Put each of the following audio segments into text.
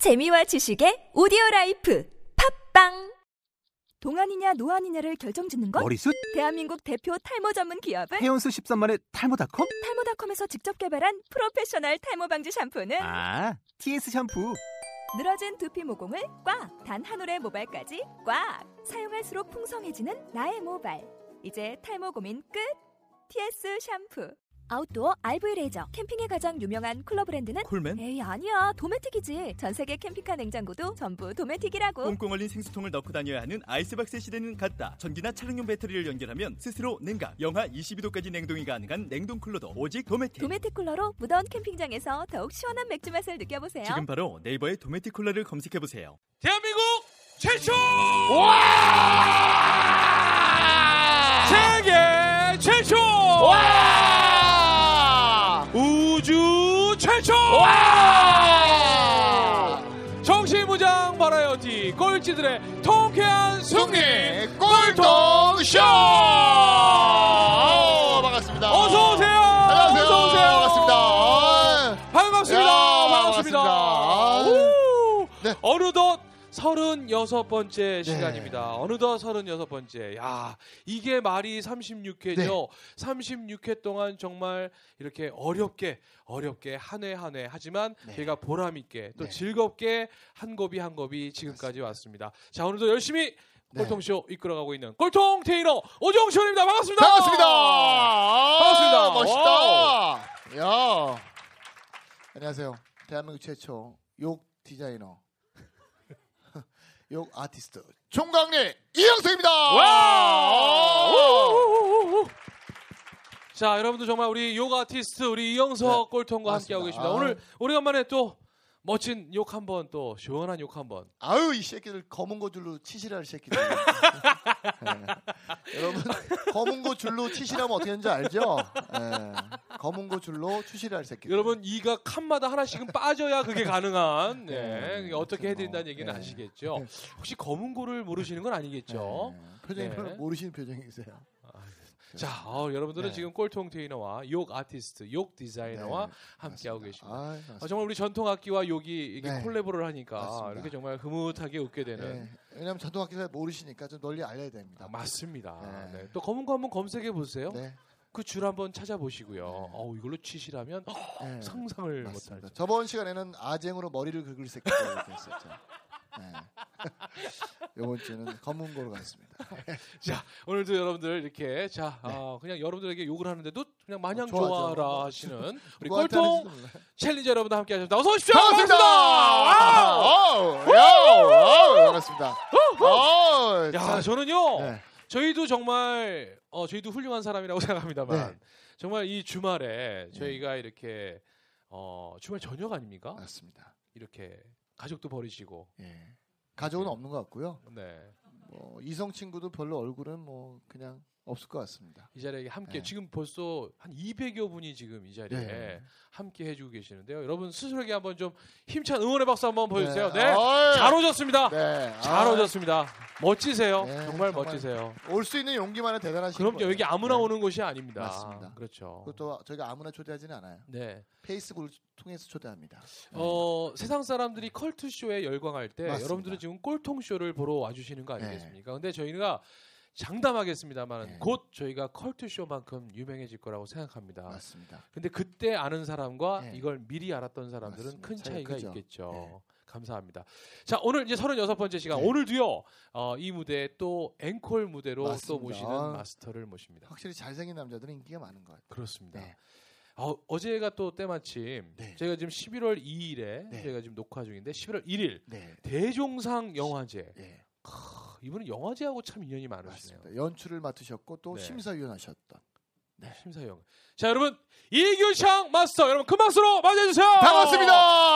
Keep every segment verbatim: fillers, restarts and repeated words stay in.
재미와 지식의 오디오라이프 팝빵. 동안이냐 노안이냐를 결정짓는 것? 머리숱? 대한민국 대표 탈모 전문 기업은? 해온수 십삼만의 탈모닷컴? 탈모닷컴에서 직접 개발한 프로페셔널 탈모 방지 샴푸는? 아, 티에스 샴푸. 늘어진 두피 모공을 꽉! 단 한 올의 모발까지 꽉! 사용할수록 풍성해지는 나의 모발. 이제 탈모 고민 끝! 티에스 샴푸. 아웃도어 알브이 레저. 캠핑에 가장 유명한 쿨러 브랜드는? 콜맨? 에이 아니야, 도메틱이지. 전세계 캠핑카 냉장고도 전부 도메틱이라고. 꽁꽁 얼린 생수통을 넣고 다녀야 하는 아이스박스 시대는 갔다. 전기나 차량용 배터리를 연결하면 스스로 냉각, 영하 이십이 도까지 냉동이 가능한 냉동 쿨러도 오직 도메틱. 도메틱 쿨러로 무더운 캠핑장에서 더욱 시원한 맥주 맛을 느껴보세요. 지금 바로 네이버에 도메틱 쿨러를 검색해보세요. 대한민국 최초! 와! 세계 최초! 와! 우주 최초! 와! 정신무장 바라이어티 꼴찌들의 통쾌한 승리! 꼴통쇼! 반갑습니다. 어서오세요! 안녕하세요. 어서오세요! 반갑습니다. 반갑습니다. 야, 반갑습니다. 반갑습니다. 오! 네. 어느덧 서른여섯 번째 네. 시간입니다. 어느덧 서른여섯 번째. 야, 이게 말이 삼십육 회죠. 네. 삼십육 회 동안 정말 이렇게 어렵게 어렵게 한 회 한 회 하지만 네. 저희가 보람 있게 또 네. 즐겁게 한 곱이 한 곱이 지금까지 왔습니다. 자, 오늘도 열심히 네. 꼴통쇼 이끌어가고 있는 꼴통 테이너 오정시원입니다. 반갑습니다. 반갑습니다. 반갑습니다. 멋있다. 야. 안녕하세요. 대한민국 최초 욕 디자이너, 욕 아티스트 총각리 이영석입니다. 와! 자, 여러분들 정말 우리 욕 아티스트 우리 이영석 네, 꼴통과 함께하고 맞습니다. 계십니다. 아. 오늘 오래간만에 또 멋진 욕 한번 또 시원한 욕 한번. 아유, 이 새끼들 검은 거 줄로 치시라 할 새끼들. 네. 여러분 검은 거 줄로 치시라면 어떻게 하는지 알죠? 네. 검은 거 줄로 추시라 할 새끼들. 여러분 이가 칸마다 하나씩은 빠져야 그게 가능한. 네. 네, 그게 어떻게 해야 된다는 뭐, 얘기는 네. 아시겠죠? 네. 혹시 검은 고를 모르시는 건 아니겠죠? 네. 표정이 네. 별로 모르시는 표정이세요. 자, 어, 여러분들은 네. 지금 꼴통 테이너와 욕 아티스트, 욕 디자이너와 네, 함께하고 맞습니다. 계십니다. 아이, 아, 맞습니다. 정말 우리 전통 악기와 욕이 이게 네. 콜라보를 하니까 맞습니다. 이렇게 정말 흐뭇하게 웃게 되는. 네. 왜냐하면 전통악기 잘 모르시니까 좀 널리 알려야 됩니다. 아, 맞습니다. 네. 네. 또 검은 거 한번 검색해 보세요. 네. 그 줄 한번 찾아보시고요. 네. 어우, 이걸로 치시라면 네. 상상을 맞습니다. 못하죠. 저번 시간에는 아쟁으로 머리를 긁을 새끼들 이렇게 했었죠. 네. 이번 주는 검은 거로 갔습니다. 자, 오늘도 여러분들 이렇게 자, 어, 그냥 여러분들에게 욕을 하는데도 그냥 마냥 어, 좋아하죠. 좋아라 하시는 우리 누구한테 꼴통 하는지도 몰라요. 챌린저 여러분들 함께 하셨습니다. 어서 오십시오. 반갑습니다. 와우! 아우, 야우, 아우, 반갑습니다. 아우, 야, 참. 저는요. 네. 저희도 정말 어, 저희도 훌륭한 사람이라고 생각합니다만 네. 정말 이 주말에 저희가 이렇게 어, 주말 저녁 아닙니까? 맞습니다. 이렇게 가족도 버리시고 예. 가족은 없는 것 같고요. 네. 뭐 이성 친구도 별로 얼굴은 뭐 그냥 없을 것 같습니다. 이 자리에 함께 네. 지금 벌써 한 이백여 분이 지금 이 자리에 네. 함께 해주고 계시는데요. 여러분 스스로에게 한번 좀 힘찬 응원의 박수 한번 보여주세요. 네, 어이. 잘 오셨습니다. 네. 잘 아, 오셨습니다. 멋지세요. 네, 정말, 정말. 멋지세요. 올 수 있는 용기만은 대단하신 그럼요. 거예요. 여기 아무나 네. 오는 곳이 아닙니다. 맞습니다. 그렇죠. 그것도 저희가 아무나 초대하지는 않아요. 네. 페이스북을 통해서 초대합니다. 네. 어, 세상 사람들이 컬투 쇼에 열광할 때 맞습니다. 여러분들은 지금 꼴통 쇼를 보러 와주시는 거 아니겠습니까? 근데 저희가 장담하겠습니다만 네. 곧 저희가 컬투 쇼만큼 유명해질 거라고 생각합니다. 맞습니다. 근데 그때 아는 사람과 네. 이걸 미리 알았던 사람들은 맞습니다. 큰 차이가 차이가 크죠. 있겠죠. 네. 감사합니다. 자, 오늘 이제 서른여섯 번째 시간 네. 오늘도요. 어, 이 무대에 또 앵콜 무대로 맞습니다. 또 모시는 아. 마스터를 모십니다. 확실히 잘생긴 남자들은 인기가 많은 것 같아요. 그렇습니다. 네. 어, 어제가 또 때마침 네. 저희가 지금 십일월 이일에 네. 저희가 지금 녹화 중인데 십일월 일일 네. 대종상 영화제. 예. 크, 이분은 영화제하고 참 인연이 많으시네요. 맞습니다. 연출을 맡으셨고 또 네. 심사위원 하셨던. 네. 심사위원. 자, 여러분 이규창 마스터 여러분 큰 박수로 맞이해주세요. 반갑습니다.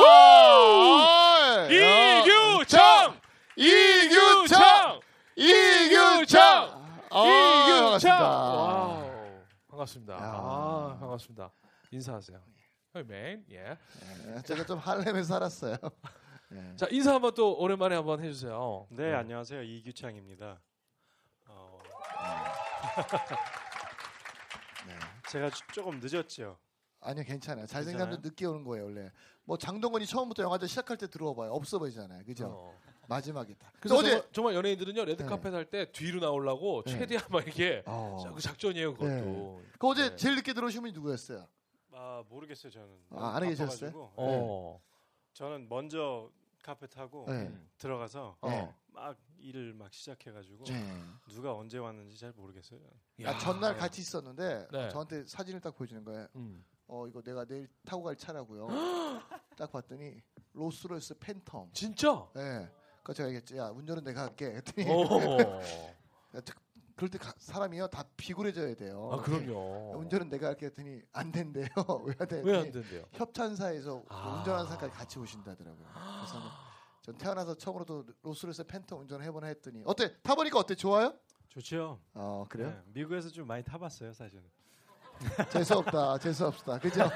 우! 이규창! 이규창! 이규창! 아, 이규창! 반갑습니다. 와우. 반갑습니다. 야. 아, 반갑습니다. 인사하세요. 맨, 예. 네, 제가 좀 할렘에 살았어요. 네. 자, 인사 한번 또 오랜만에 한번 해주세요. 네, 안녕하세요. 이규창입니다. 어, 네. 제가 주- 조금 늦었죠. 아니요, 괜찮아요. 잘생긴 괜찮아요? 사람도 늦게 오는 거예요, 원래. 뭐 장동건이 처음부터 영화제 시작할 때 들어와봐요. 없어 보이잖아요, 그죠? 어. 마지막에 다. 그래서 어제 정말, 정말 연예인들은요 레드카펫 할 때 뒤로 나오려고 네. 최대한 막 이게 어. 자, 그 작전이에요 그것도. 네. 그 어제 네. 제일 늦게 들어오신 분이 누구였어요? 아 모르겠어요 저는. 아, 안에 계셨어요? 바빠가지고. 어. 저는 먼저 카페 타고 네. 들어가서 네. 막 일을 막 시작해가지고 네. 누가 언제 왔는지 잘 모르겠어요. 아, 전날 같이 있었는데 네. 저한테 사진을 딱 보여주는 거예요. 음. 어 이거 내가 내일 타고 갈 차라고요. 딱 봤더니 로스로이스 팬텀. 진짜? 네. 그래서 제가 얘기했지. 야 운전은 내가 할게. 했더니 오. 야, 특- 그럴 때 가- 사람이요 다 비굴해져야 돼요. 아 그럼요. 운전은 내가 할게 했더니 안 된대요. 왜 안 되는지 왜 안 된대요? 협찬사에서 아. 운전하는 사람까지 같이 오신다더라고요. 그래서 전 태어나서 처음으로도 로스로이스 팬텀 운전을 해보나 했더니 어때? 타보니까 어때? 좋아요? 좋죠. 어 그래요? 네, 미국에서 좀 많이 타봤어요 사실은. 재수 없다. 재수 없다. 그죠?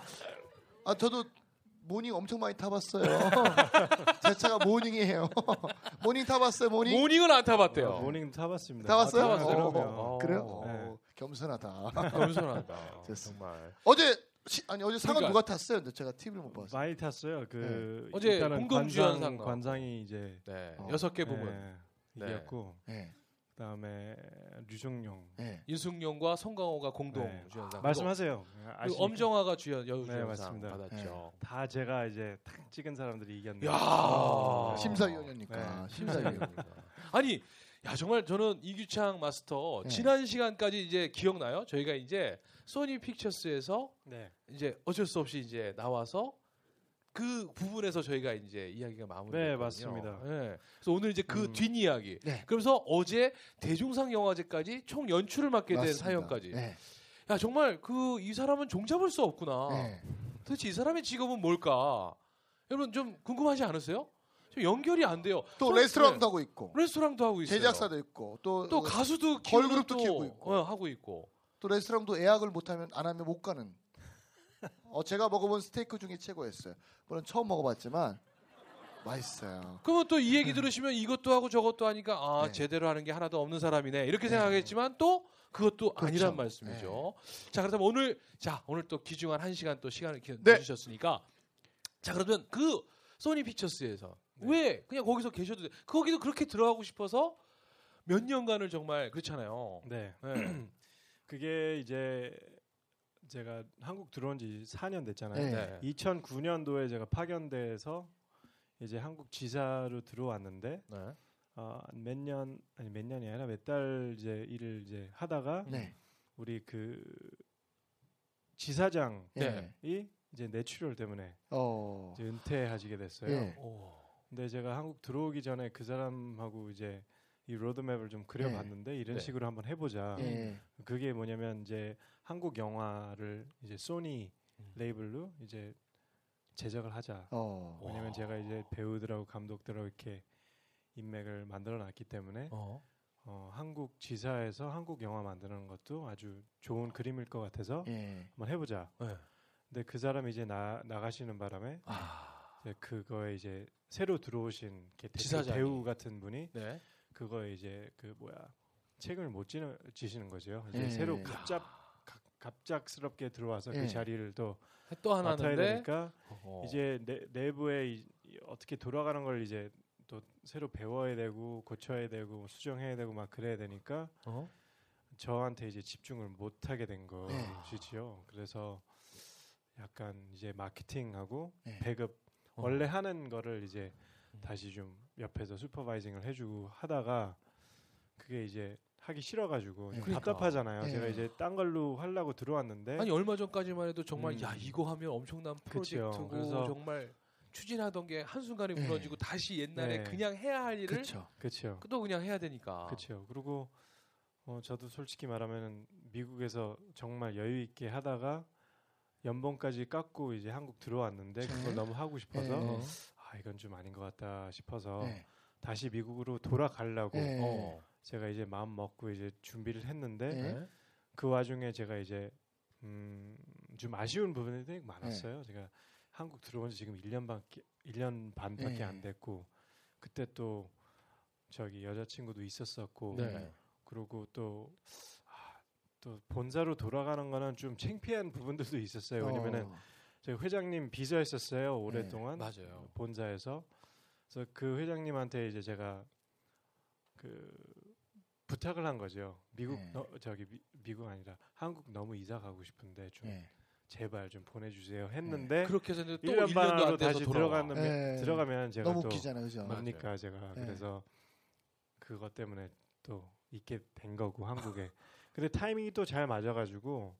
아 저도 모닝 엄청 많이 타봤어요. 제 차가 모닝이에요. 모닝 타봤어요. 모닝? 모닝은 안 타봤대요. 어, 모닝 타봤습니다. 타봤어요? 아, 타봤어요? 그럼요. 어. 그래요? 어. 어, 겸손하다. 겸손하다. 됐어. 정말. 어제 시, 아니 어제 상은 그러니까- 누가 탔어요? 근데 제가 티비를 못 봤어요. 많이 탔어요. 그 어제 일단은 공동주연상 관장, 나왔고. 관장이 이제 네. 어. 여섯 개 부분. 네, 네. 이겼고 네. 그다음에 류정용. 네. 윤승용과 송강호가 공동 네. 주연상. 말씀하세요. 그리고 아시니까. 엄정화가 주연 여우 네, 주연상 맞습니다. 받았죠. 다 제가 이제 탁 찍은 사람들이 이겼네요. 야. 어, 아. 심사위원이니까. 네. 심사위원. 아니, 야 정말 저는 이규창 마스터 네. 지난 시간까지 이제 기억나요? 저희가 이제 소니 픽처스에서 네. 이제 어쩔 수 없이 이제 나와서 그 부분에서 저희가 이제 이야기가 마무리됐거든요. 네, 맞습니다. 네. 그래서 오늘 이제 그 음. 뒷이야기. 네. 그러면서 어제 대종상 영화제까지 총 연출을 맡게 된 맞습니다. 사연까지. 네. 야 정말 그 이 사람은 종잡을 수 없구나. 네. 도대체 이 사람의 직업은 뭘까? 여러분 좀 궁금하지 않으세요? 좀 연결이 안 돼요. 또 손- 레스토랑도 네. 하고 있고, 레스토랑도 하고 있어요. 제작사도 있고, 또 또 가수도 키우고 걸그룹도 또, 키우고 있고. 어, 하고 있고. 또 레스토랑도 예약을 못하면 안 하면 못 가는. 어 제가 먹어본 스테이크 중에 최고였어요. 물론 처음 먹어봤지만 맛있어요. 그러면 또 이 얘기 들으시면 이것도 하고 저것도 하니까 아 네. 제대로 하는 게 하나도 없는 사람이네 이렇게 네. 생각하겠지만 또 그것도 그렇죠. 아니란 말씀이죠. 자 그렇다면 오늘 자 오늘 또 귀중한 한 시간 또 시간을 기- 네. 내주셨으니까 자 그러면 그 소니 픽처스에서 왜 그냥 거기서 계셔도 돼? 거기도 그렇게 들어가고 싶어서 몇 년간을 정말 그렇잖아요. 네. 네. 그게 이제 제가 한국 들어온 지 사 년 됐잖아요. 네. 네. 이천구 년도에 제가 파견돼서 이제 한국 지사로 들어왔는데 네. 어, 몇 년 아니 몇 년이 아니라 몇 달 이제 일을 이제 하다가 네. 우리 그 지사장이 네. 이제 뇌출혈 때문에 어. 이제 은퇴하시게 됐어요. 예. 오. 근데 제가 한국 들어오기 전에 그 사람하고 이제 이 로드맵을 좀 그려봤는데 이런 네. 식으로 한번 해보자. 예. 그게 뭐냐면 이제 한국 영화를 이제 소니 음. 레이블로 이제 제작을 하자. 어. 왜냐면 제가 이제 배우들하고 감독들하고 이렇게 인맥을 만들어놨기 때문에 어. 어, 한국 지사에서 한국 영화 만드는 것도 아주 좋은 그림일 것 같아서 예. 한번 해보자. 네. 근데 그 사람이 이제 나 나가시는 바람에 아. 이제 그거에 이제 새로 들어오신 이렇게 대표 지사장이. 배우 같은 분이 네. 그거에 이제 그 뭐야 책임을 못 지는, 지시는 거죠. 이제 예. 새로 갑작 가- 갑작스럽게 들어와서 예. 그 자리를 또 또 하나 맡아야 하는데 되니까 어. 이제 내, 내부에 이, 이 어떻게 돌아가는 걸 이제 또 새로 배워야 되고 고쳐야 되고 수정해야 되고 막 그래야 되니까 어? 저한테 이제 집중을 못 하게 된 네. 것이지요. 그래서 약간 이제 마케팅하고 네. 배급 어. 원래 하는 거를 이제 음. 다시 좀 옆에서 슈퍼바이징을 해주고 하다가 그게 이제 하기 싫어가지고 좀 그러니까. 답답하잖아요. 네. 제가 이제 딴 걸로 하려고 들어왔는데 아니 얼마 전까지만 해도 정말 음. 야 이거 하면 엄청난 그쵸. 프로젝트고 그래서- 정말 추진하던 게 한순간에 네. 무너지고 다시 옛날에 네. 그냥 해야 할 일을 그렇죠. 그렇죠. 또 그냥 해야 되니까. 그렇죠. 그리고 어, 저도 솔직히 말하면 미국에서 정말 여유 있게 하다가 연봉까지 깎고 이제 한국 들어왔는데 네. 그걸 너무 하고 싶어서 네. 어. 아 이건 좀 아닌 것 같다 싶어서 네. 다시 미국으로 돌아가려고 네. 어. 제가 이제 마음 먹고 이제 준비를 했는데 네. 네. 그 와중에 제가 이제 음, 좀 아쉬운 부분이 되게 많았어요. 제가 한국 들어온 지 지금 일 년 반밖에 일 년 반밖에 네. 안 됐고 그때 또 저기 여자친구도 있었었고 네. 그리고 또 아, 또 본사로 돌아가는 거는 좀 창피한 부분들도 있었어요. 왜냐면은 어. 저희 회장님 비서했었어요 오랫동안 네. 맞아요. 본사에서. 그래서 그 회장님한테 이제 제가 그 부탁을 한 거죠. 미국 네. 너, 저기 미, 미국 아니라 한국 너무 이사 가고 싶은데 좀 네. 제발 좀 보내주세요 했는데 그렇게 해서 또 일 년 일 년도 반으로 안 돼서 다시 돌아와. 들어가면 네. 들어가면 제가 너무 또 웃기잖아요, 그죠? 맞아요. 뭡니까 제가 네. 그래서 그것 때문에 또 있게 된 거고 한국에. 근데 타이밍이 또 잘 맞아가지고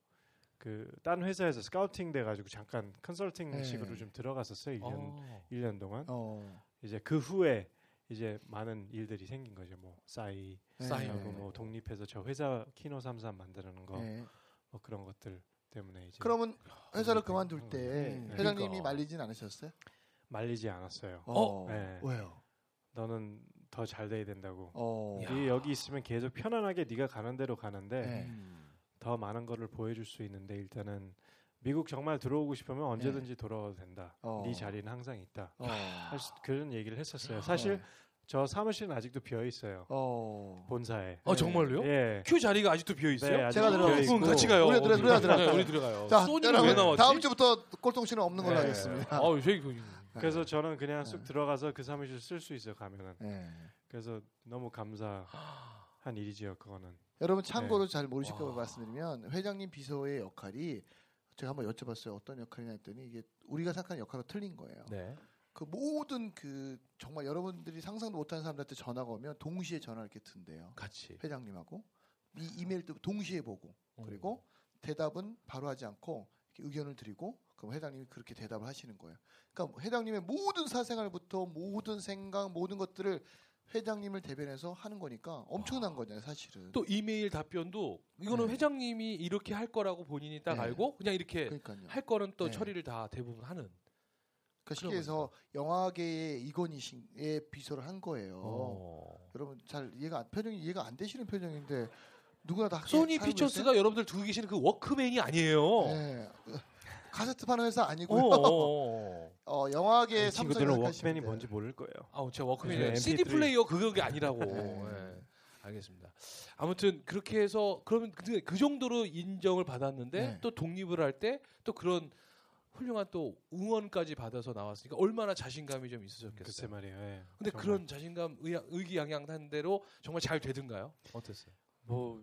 그 딴 회사에서 스카우팅 돼가지고 잠깐 컨설팅식으로 네. 좀 들어갔었어요 일 년 어. 일 년 동안. 어. 이제 그 후에 이제 많은 일들이 생긴 거죠. 뭐 싸이 싸이. 하고 뭐 독립해서 저 회사 키노 삼삼 만드는 거 뭐 네. 그런 것들 때문에 이제 그러면 회사를 독립해. 그만둘 때 음, 회장님이 그러니까. 말리진 않으셨어요? 말리지 않았어요. 어. 네. 왜요? 너는 더 잘 돼야 된다고. 어. 야. 네 여기 있으면 계속 편안하게 네가 가는 대로 가는데 네. 음. 더 많은 거를 보여줄 수 있는데 일단은 미국 정말 들어오고 싶으면 언제든지 돌아와도 된다. 어. 네 자리는 항상 있다. 어. 할 수- 그런 얘기를 했었어요. 사실 네. 저 사무실은 아직도 비어 있어요. 어. 본사에. 어 정말요? 예. 큐 자리가 아직도 비어 있어요? 네, 아직도 제가 비어 들어가겠습니다. 있고. 응, 같이 가요. 우리 들어- 어디? 들어가, 들어가. 네, 우리 들어가요. 자, 소니는 여러분, 왜 나왔지? 다음 주부터 꼴통씨는 없는 걸로 네. 하겠습니다. 아우, 저기 저기. 그래서 저는 그냥 네. 쑥 들어가서 그 사무실 쓸 수 있어요 가면은. 네. 그래서 너무 감사한 일이지요 그거는. 여러분 참고로 잘 모르실까 봐 와. 말씀드리면 회장님 비서의 역할이 제가 한번 여쭤봤어요. 어떤 역할이냐 했더니 이게 우리가 생각하는 역할과 틀린 거예요. 네. 그 모든 그 정말 여러분들이 상상도 못하는 사람들한테 전화가 오면 동시에 전화를 이렇게 든대요. 같이. 회장님하고 이 이메일도 동시에 보고 음. 그리고 대답은 바로 하지 않고 이렇게 의견을 드리고 그럼 회장님이 그렇게 대답을 하시는 거예요. 그러니까 회장님의 모든 사생활부터 모든 생각 모든 것들을 회장님을 대변해서 하는 거니까 엄청난 거잖아요, 사실은. 또 이메일 답변도 이거는 네. 회장님이 이렇게 할 거라고 본인이 딱 네. 알고 그냥 이렇게 그러니까요. 할 거는 또 네. 처리를 다 대부분 하는. 그러니까 쉽게 해서 영화계의 이건희의 비서를 한 거예요. 어. 여러분 잘 이해가 안- 표정이 이해가 안 되시는 표정인데 누구나 다 소니 살고 피처스가 여러분들 두고 계시는 그 워크맨이 아니에요. 있어요? 네. 카세트 파는 회사 아니고요. 어. 어, 영화계 삼성을 친구들은 생각하시면 워크맨이 돼요. 뭔지 모를 거예요. 아, 제가 워크맨이 네, 씨디 엠피쓰리. 플레이어 그게 아니라고. 네. 네. 알겠습니다. 아무튼 그렇게 해서 그러면 그, 그 정도로 인정을 받았는데 네. 또 독립을 할 때 또 그런 훌륭한 또 응원까지 받아서 나왔으니까 얼마나 자신감이 좀 글쎄 있으셨겠어요. 말이에요. 예. 근데 정말. 그런 자신감 의, 의기양양한 대로 정말 잘 되든가요? 어땠어요? 뭐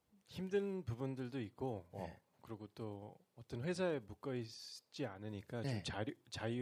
힘든 부분들도 있고 어. 네. 그리고 또 어떤 회사에 묶어 있지 않으니까 네. 좀 자유,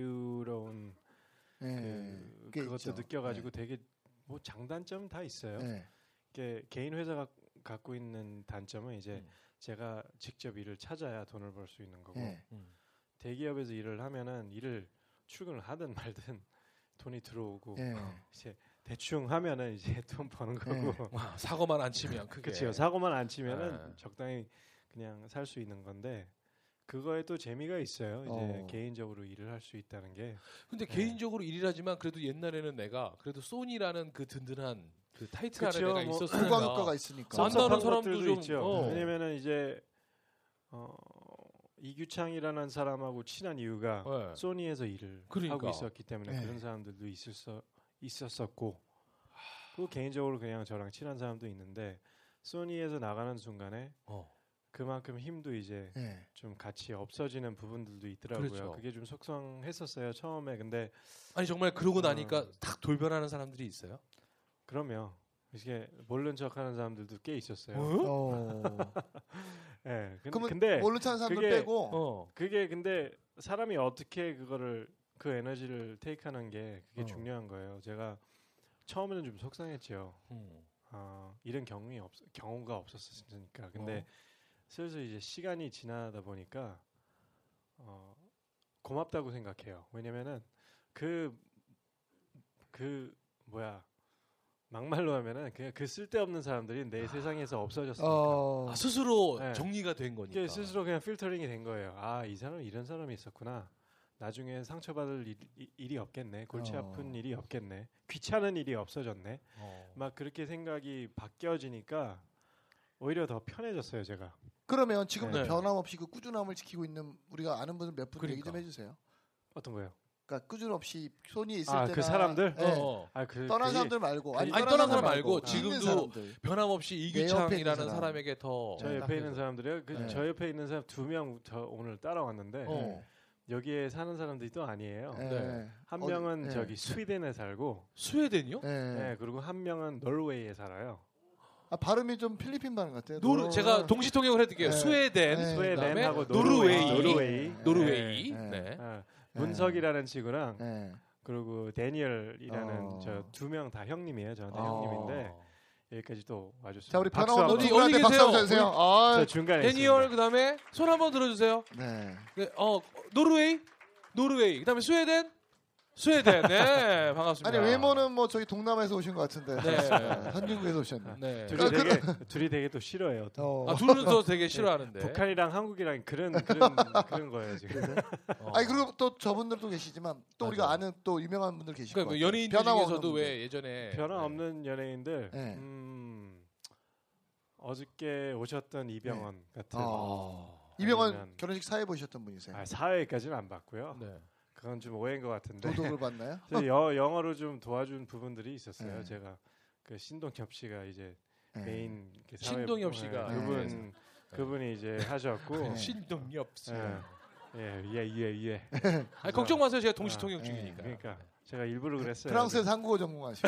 자유로운 네. 그, 그게 그것도 있죠. 느껴가지고 되게 뭐 장단점은 다 있어요. 네. 이게 개인 회사가 갖고 있는 단점은 이제 음. 제가 직접 일을 찾아야 돈을 벌 수 있는 거고 네. 음. 대기업에서 일을 하면은 일을 출근을 하든 말든 돈이 들어오고 네. 이제 대충 하면은 이제 돈 버는 네. 거고 와, 사고만 안 치면 크게. 그렇죠. 사고만 안 치면은 네. 적당히 그냥 살 수 있는 건데 그거에 또 재미가 있어요. 이제 어. 개인적으로 일을 할 수 있다는 게 근데 네. 개인적으로 일이라지만 그래도 옛날에는 내가 그래도 소니라는 그 든든한 그 타이틀 안에 그쵸, 내가 뭐 있었으니까 부가국가가 있으니까. 안 나는 섭섭한 사람도 것들도 좀, 있죠. 어. 왜냐면은 이제 어, 이규창이라는 사람하고 친한 이유가 네. 소니에서 일을 그러니까. 하고 있었기 때문에 네. 그런 사람들도 있을 수, 있었었고 그 개인적으로 그냥 저랑 친한 사람도 있는데 소니에서 나가는 순간에 어. 그만큼 힘도 이제 네. 좀 같이 없어지는 부분들도 있더라고요. 그렇죠. 그게 좀 속상했었어요 처음에. 근데 아니 정말 그러고 나니까 어. 탁 돌변하는 사람들이 있어요. 그러면 이게 모른 척하는 사람들도 꽤 있었어요. 어. 예. 근, 그러면 근데 모른 척하는 사람들 그게- 빼고 어. 그게 근데 사람이 어떻게 그거를 그 에너지를 테이크하는 게 그게 어. 중요한 거예요. 제가 처음에는 좀 속상했죠. 음. 어, 이런 경험이 없 경험가 없었으니까. 근데 어. 슬슬 이제 시간이 지나다 보니까 어, 고맙다고 생각해요. 왜냐면은 그 그 뭐야 막말로 하면은 그냥 그 쓸데없는 사람들이 내 세상에서 없어졌으니까. 어. 아, 스스로 네. 정리가 된 거니까. 이게 스스로 그냥 필터링이 된 거예요. 아, 이 사람 이런 사람이 있었구나. 나중에 상처받을 일, 이- 일이 없겠네. 골치 어. 아픈 일이 없겠네. 귀찮은 일이 없어졌네. 어. 막 그렇게 생각이 바뀌어지니까 오히려 더 편해졌어요, 제가. 그러면 지금 네. 변함없이 그 꾸준함을 지키고 있는 우리가 아는 분들 몇 분 얘기 좀 그러니까. 해주세요. 어떤 거요? 그러니까 꾸준 없이 소니에 있을 아, 때나 그 사람들? 네. 어. 아, 그, 떠난 그게- 사람들 말고 아니, 아니 떠난 사람 말고 있는 지금도 사람들. 변함없이 내 옆에 있는 이규창이라는 사람. 사람에게 더 저 옆에 있는 딱해서. 사람들이요. 그 네. 저 옆에 있는 사람 두 명 저 오늘 따라왔는데 어. 여기에 사는 사람들이 또 아니에요. 네. 네. 한 어디- 명은 네. 저기 스웨덴에 살고, 스웨덴이요? 네. 네, 그리고 한 명은 노르웨이에 살아요. 아, 발음이 좀 필리핀 발음 같아요. 노르 노르- 제가 동시 통역을 해드릴게요. 네. 스웨덴, 네. 스웨덴하고 노르웨이, 노르웨이, 노르웨이. 네. 네. 아, 문석이라는 친구랑 네. 그리고 데니얼이라는 어. 저 두 명 다 형님이에요. 저한테 어. 형님인데 여기까지 또 와줬어요. 자, 우리 박수 변호원 한번. 어디- 분들한테 어디 박수 계세요? 한번 주세요. 저 아, 중간에 데니얼 있습니다. 그다음에 손 한번 들어주세요. 네. 네, 어 노르웨이, 노르웨이. 그다음에 스웨덴, 스웨덴. 네, 반갑습니다. 아니 외모는 뭐 저희 동남아에서 오신 것 같은데 네. 한국에서 오셨네. 네. 둘이 아, 되게 둘이 되게 또 싫어해요. 또. 어. 아 둘은 또 되게 싫어하는데. 북한이랑 한국이랑 그런 그런 그런 거예요 지금. 어. 아니 그리고 또 저분들도 계시지만 또 우리가 맞아요. 아는 또 유명한 분들 계실 그러니까 거예요. 그 연예인 중에서도 왜 예전에 변화 없는 연예인들. 네. 음, 어저께 오셨던 이병헌 같은. 어. 이병헌 아니면- 결혼식 사회 보셨던 분이세요. 아, 사회까지는 안 봤고요. 네. 그건 좀 오해인 것 같은데. 도덕을 봤나요? 저 여, 영어로 좀 도와준 부분들이 있었어요. 네. 제가 그 신동엽 씨가 이제 네. 메인 그 사회- 신동엽 씨가. 네, 그분 그분이 이제 하셨고. 네. 신동엽 씨. 예. 예, 예, 예, 예. 아니 걱정 마세요. 제가 동시 아, 통역 네. 중이니까. 그러니까 제가 일부러 그랬어요. 프랑스에서 한국어 전공하시고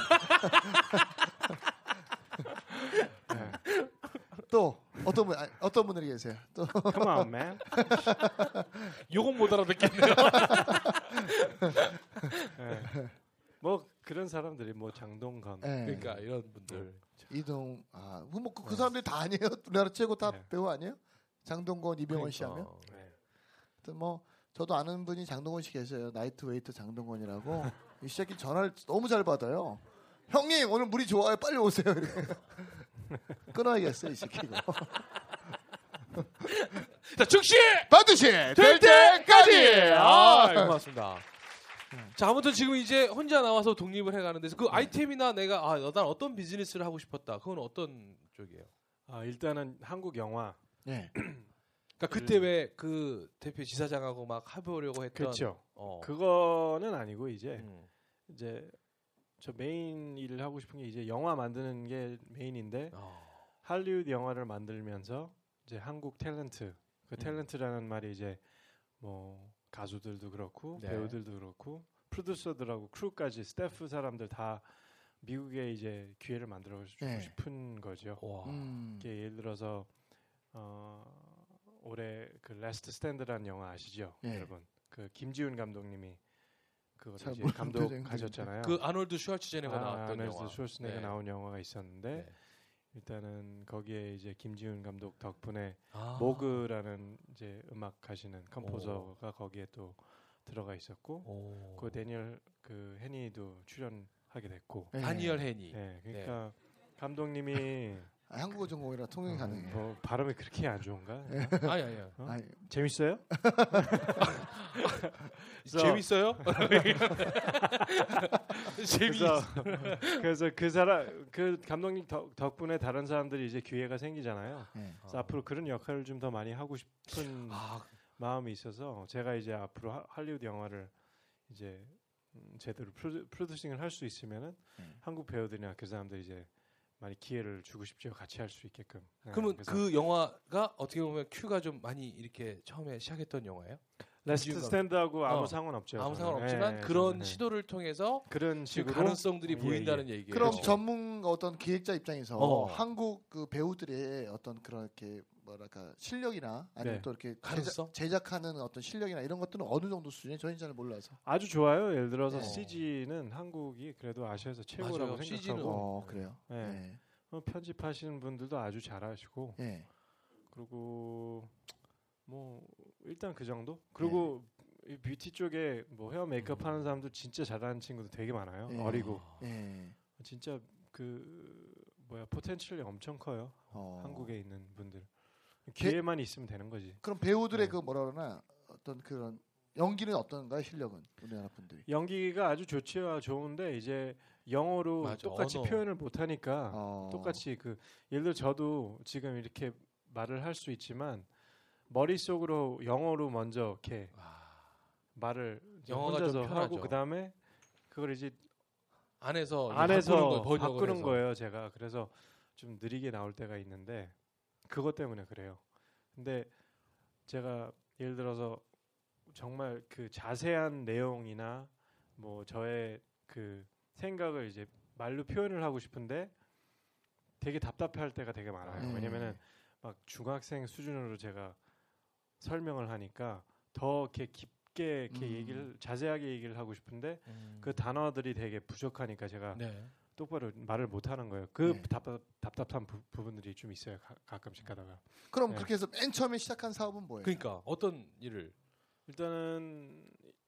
네. 또 어떤 분 아니, 어떤 분들이 계세요? 또 Come on, man. 요건 못 알아듣겠네요. 예. 뭐 그런 사람들이 뭐 장동건. 네. 그러니까 이런 분들. 이동 아, 뭐 그 사람들이 다 아니에요? 우리나라 최고 다 네. 배우 아니에요? 장동건, 이병헌 씨 하면? 그러니까. 네. 하여튼 뭐 저도 아는 분이 장동건 씨 계세요. 나이트 웨이트 장동건이라고. 이 새끼 전화를 너무 잘 받아요. 형님 오늘 물이 좋아요. 빨리 오세요. 이렇게. 끊어야겠어요 이 새끼가. 자 즉시 반드시 될 때까지. 아, 아, 고맙습니다. 자 아무튼 지금 이제 혼자 나와서 독립을 해가는데 그 아이템이나 내가 아, 난 어떤 비즈니스를 하고 싶었다. 그건 어떤 쪽이에요? 아, 일단은 한국 영화. 네. 그러니까 그때 왜 그 대표 지사장하고 막 해보려고 했던. 그렇죠. 어. 그거는 아니고 이제 음. 이제 저 메인 일을 하고 싶은 게 이제 영화 만드는 게 메인인데 어. 할리우드 영화를 만들면서 이제 한국 탤런트 그 음. 탤런트라는 말이 이제 뭐 가수들도 그렇고 네. 배우들도 그렇고 프로듀서들하고 크루까지 스태프 사람들 다 미국에 이제 기회를 만들어 주고 네. 싶은 거죠. 와. 음. 이게 예를 들어서 어, 올해 그 라스트 스탠드라는 영화 아시죠, 네. 여러분? 그 김지훈 감독님이 그거 잘 이제 모르는 표정이 감독하셨잖아요. 그 아놀드 슈왈츠제네가 아, 나왔던 아놀드 영화. 슈왈츠네거 네. 나온 영화가 있었는데 네. 일단은 거기에 이제 김지훈 감독 덕분에 아. 모그라는 이제 음악 하시는 컴포저가 거기에 또 들어가 있었고 오. 그 데니얼 그 해니도 출연하게 됐고 네. 다니엘 헤니. 예 그러니까 감독님이 아, 한국어 전공이라 통역이 어, 가능해요. 뭐 발음이 그렇게 안 좋은가? 아니 아니요. 어? 아니, 재밌어요? 그래서- 재밌어요? 재미. 그래서 그래서 그 사람 그 감독님 덕, 덕분에 다른 사람들이 이제 기회가 생기잖아요. 네. 그래서 앞으로 그런 역할을 좀 더 많이 하고 싶은 아, 마음이 있어서 제가 이제 앞으로 하, 할리우드 영화를 이제 음, 제대로 프로듀, 프로듀싱을 할 수 있으면은 음. 한국 배우들이나 그 사람들 이제 많이 기회를 주고 싶죠. 같이 할 수 있게끔. 네, 그러면 그래서 그 영화가 어떻게 보면 큐가 좀 많이 이렇게 처음에 시작했던 영화예요? 레스트 김지훈 스탠드하고 아무 어, 상관없죠. 아무 저는. 상관없지만 네, 그런 저는, 네. 시도를 통해서 그런 그 식으로 가능성들이 예, 보인다는 예. 얘기예요. 그럼 그렇죠. 전문 어떤 기획자 입장에서 어. 한국 그 배우들의 어떤 그렇게 뭐랄까 실력이나 아니면 네. 또 이렇게 가능성? 제작, 제작하는 어떤 실력이나 이런 것들은 어느 정도 수준에 저희는 잘 몰라서. 아주 좋아요. 예를 들어서 네. 씨지는 한국이 그래도 아시아에서 최고라고 맞아요. 생각하고 씨지는 어 그래요. 네. 네. 어, 편집하시는 분들도 아주 잘하시고 네. 그리고 뭐 일단 그 정도. 그리고 이 뷰티 쪽에 뭐 헤어 메이크업 하는 사람도 진짜 잘하는 친구도 되게 많아요. 네. 어리고 네. 진짜 그 뭐야 포텐셜이 엄청 커요. 어. 한국에 있는 분들 게- 기회만 있으면 되는 거지. 그럼 배우들의 네. 그 뭐라 그러나 어떤 그런 연기는 어떤가요? 실력은 우리나라 분들이. 연기가 아주 좋지요. 좋은데 이제 영어로 맞아, 똑같이 언어. 표현을 못 하니까 어. 똑같이 그 예를 들어 저도 지금 이렇게 말을 할 수 있지만 머릿속으로 영어로 먼저 이렇게 아, 말을 이제 영어가 좀 혼자서 편하죠. 하고 그 다음에 그걸 이제 안에서 안에서 바꾸는, 거예요, 번역을 바꾸는 해서. 거예요. 제가 그래서 좀 느리게 나올 때가 있는데 그것 때문에 그래요. 근데 제가 예를 들어서 정말 그 자세한 내용이나 뭐 저의 그 생각을 이제 말로 표현을 하고 싶은데 되게 답답할 때가 되게 많아요. 음. 왜냐면은 막 중학생 수준으로 제가 설명을 하니까 더 이렇게 깊게 이렇게 음. 얘기를 자세하게 얘기를 하고 싶은데 음. 그 단어들이 되게 부족하니까 제가 네. 똑바로 말을 못 하는 거예요. 그 네. 답답, 답답한 부, 부분들이 좀 있어요. 가, 가끔씩 가다가. 그럼 네. 그렇게 해서 맨 처음에 시작한 사업은 뭐예요? 그러니까 어떤 일을 일단은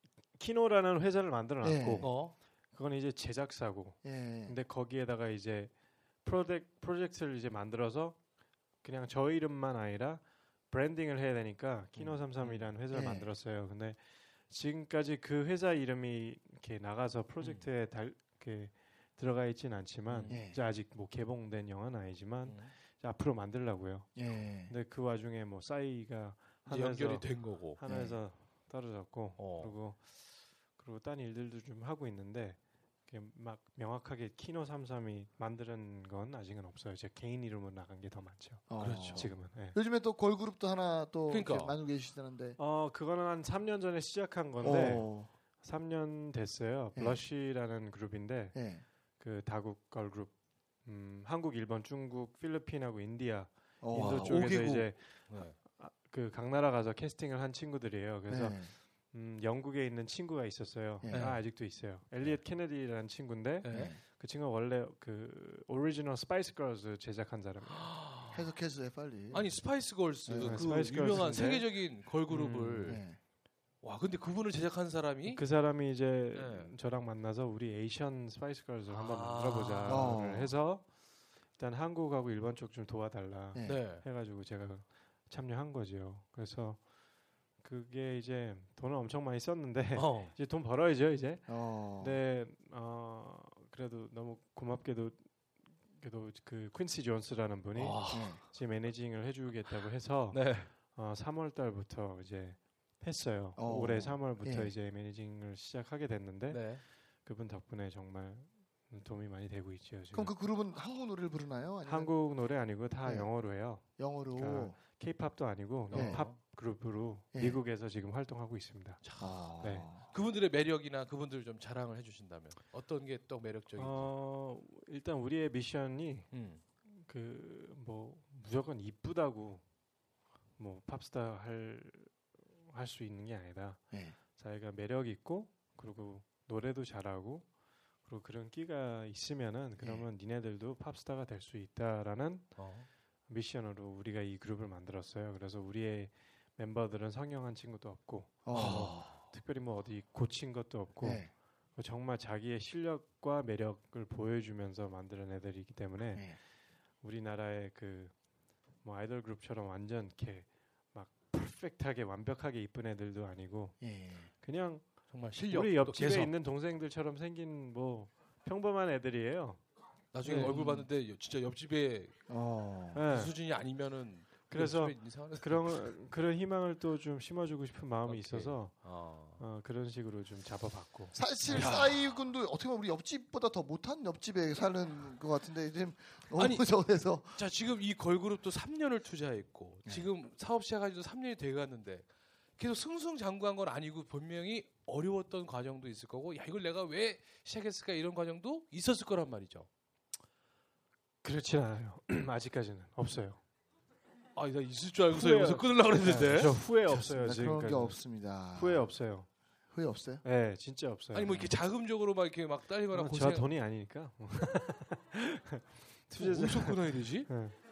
키노라는 회사를 만들어 놨고 네. 어? 그건 이제 제작사고. 예. 근데 거기에다가 이제 프로젝트 프로젝트를 이제 만들어서 그냥 저 이름만 아니라 브랜딩을 해야 되니까 키노 삼삼이라는 회사를 네. 만들었어요. 근데 지금까지 그 회사 이름이 이렇게 나가서 프로젝트에 달, 이렇게 들어가 있진 않지만 예. 이제 아직 뭐 개봉된 영화는 아니지만 음. 이제 앞으로 만들려고요. 예. 근데 그 와중에 뭐 싸이가 이제 하나에서 연결이 된 거고. 하나에서 떨어졌고 어. 그리고 그리고 딴 일들도 좀 하고 있는데 이렇게 막 명확하게 키노 삼삼이 만드는 건 아직은 없어요. 제 개인 이름으로 나간 게 더 많죠. 어. 그렇죠. 지금은. 예. 요즘에 또 걸그룹도 하나 또 그러니까. 이렇게 만들고 계시다는데. 어 그거는 한 삼 년 전에 시작한 건데 어. 삼 년 됐어요. 예. 블러쉬라는 그룹인데 예. 그 다국 걸그룹 음, 한국, 일본, 중국, 필리핀하고 인디아 어. 인도 와, 쪽에서 오개국. 이제 네. 아, 그 각 나라 가서 캐스팅을 한 친구들이에요. 그래서 네. 음, 영국에 있는 친구가 있었어요. 예. 아, 아직도 있어요. 엘리엇 케네디라는 친구인데 네. 네. 그 친구가 원래 그 오리지널 스파이스 걸스 제작한 사람이에요. 계속해서 해 빨리. 아니 스파이스 걸스 네, 그 스파이스 유명한 걸스인데. 세계적인 걸그룹을 네. 와 근데 그분을 제작한 사람이 그 사람이 이제 네. 저랑 만나서 우리 에이션 스파이스 걸스를 한번 아. 만들어보자를 어. 해서 일단 한국하고 일본 쪽 좀 도와달라 네. 네. 해가지고 제가 참여한 거죠. 그래서 그게 이제 돈을 엄청 많이 썼는데 어. 이제 돈 벌어야죠 이제. 어. 근데 어 그래도 너무 고맙게도 그래도 그 퀸시 존스라는 분이 와. 네. 제 매니징을 해주겠다고 해서 네. 어, 삼월 달부터 이제 했어요. 어. 올해 삼월부터 예. 이제 매니징을 시작하게 됐는데 네. 그분 덕분에 정말 도움이 많이 되고 있죠. 지금. 그럼 그 그룹은 한국 노래를 부르나요? 아니면 한국 노래 아니고 다 네. 영어로 해요. 영어로? 그러니까 K-팝도 아니고 네. 팝 그룹으로 예. 미국에서 지금 활동하고 있습니다. 아. 네. 그분들의 매력이나 그분들 좀 자랑을 해주신다면 어떤 게 또 매력적인지. 어, 일단 우리의 미션이 음. 그 뭐 무조건 이쁘다고 뭐 팝스타 할 할 수 있는 게 아니라 네. 자기가 매력 있고 그리고 노래도 잘하고 그리고 그런 끼가 있으면은 그러면 니네들도 팝스타가 될 수 있다라는 어. 미션으로 우리가 이 그룹을 만들었어요. 그래서 우리의 멤버들은 성형한 친구도 없고 어. 특별히 뭐 어디 고친 것도 없고 네. 정말 자기의 실력과 매력을 보여주면서 만드는 애들이기 때문에 네. 우리나라의 그 뭐 아이돌 그룹처럼 완전 이렇게 막 퍼펙트하게 완벽하게 이쁜 애들도 아니고 예. 그냥 정말 실력. 우리 또 옆집에 개성. 있는 동생들처럼 생긴 뭐 평범한 애들이에요. 나중에 네. 얼굴 봤는데 진짜 옆집에 어. 네. 그 수준이 아니면은 그래서 옆집에 이상한 그런 그런 희망을 또 좀 심어주고 싶은 마음이 오케이. 있어서 어. 어, 그런 식으로 좀 잡아봤고. 사실 싸이 군도 어떻게 보면 우리 옆집보다 더 못한 옆집에 사는 것 같은데 지금 너무 아니, 저에서 자 지금 이 걸그룹도 삼 년을 투자했고 네. 지금 사업 시작하지도 삼 년이 돼갔는데 계속 승승장구한 건 아니고 분명히 어려웠던 과정도 있을 거고 야 이걸 내가 왜 시작했을까 이런 과정도 있었을 거란 말이죠. 그렇진 않아요. 아직까지는 없어요. 아, 나 있을 줄 알고서 후회- 여기서 끊으려고 그랬는데. 저 후회 없어요. 그런 게 지금까지. 없습니다. 후회 없어요. 후회 없어요? 네, 진짜 없어요. 아니 뭐 이렇게 자금적으로 막 이렇게 막 딸리거나 어, 고생. 저 돈이 아니니까. 투자자. 어디서 끊어야 되지?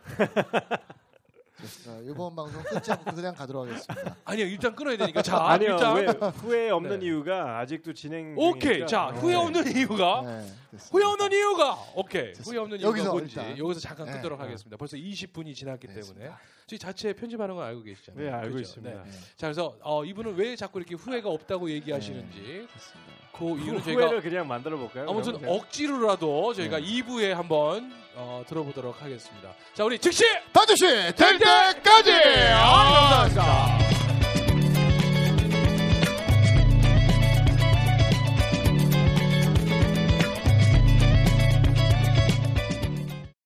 좋습니다. 이번 방송 끊지 않고 그냥 가도록 하겠습니다. 아니요 일단 끊어야 되니까. 자 아니요. 일단 왜 후회 없는 네. 이유가 아직도 진행. 오케이. 중이니까. 자 네. 후회 없는 이유가 네, 됐습니다. 후회 없는 이유가 오케이. 됐습니다. 후회 없는 이유가 여기서 뭔지 일단. 여기서 잠깐 네. 끊도록 네. 하겠습니다. 벌써 이십 분이 지났기 때문에 됐습니다. 저희 자체 편집하는 걸 알고 계시잖아요. 네, 알고 그죠? 있습니다. 네. 네, 자 그래서 어, 이분은 왜 자꾸 이렇게 후회가 없다고 얘기하시는지 됐습니다. 그 이유는 후- 저희가 후회를 그냥 만들어 볼까요? 아무튼 그러면? 억지로라도 저희가 네. 이 부에 한번 어, 들어보도록 하겠습니다. 자 우리 즉시 반드시 될 때까지. 아, 감사합니다.